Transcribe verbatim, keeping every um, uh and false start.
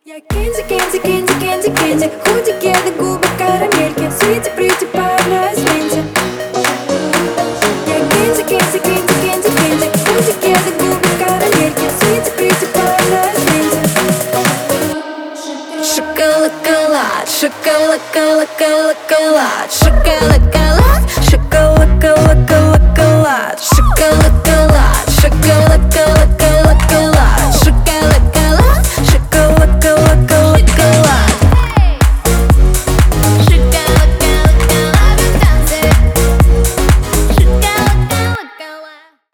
Я Кенди, Кенди, Кенди, Кенди, Кенди. Худи, кеды, губы, карамельки. Свити, прити, парная сменти. Я Кенди, Кенди, Кенди, Кенди, Кенди. Худи, кеды, губы, карамельки. Свити, прити, парная сменти. Шоколад, шоколад, шоколад, шоколад, шоколад, шоколад, шоколад, шоколад, шоколад.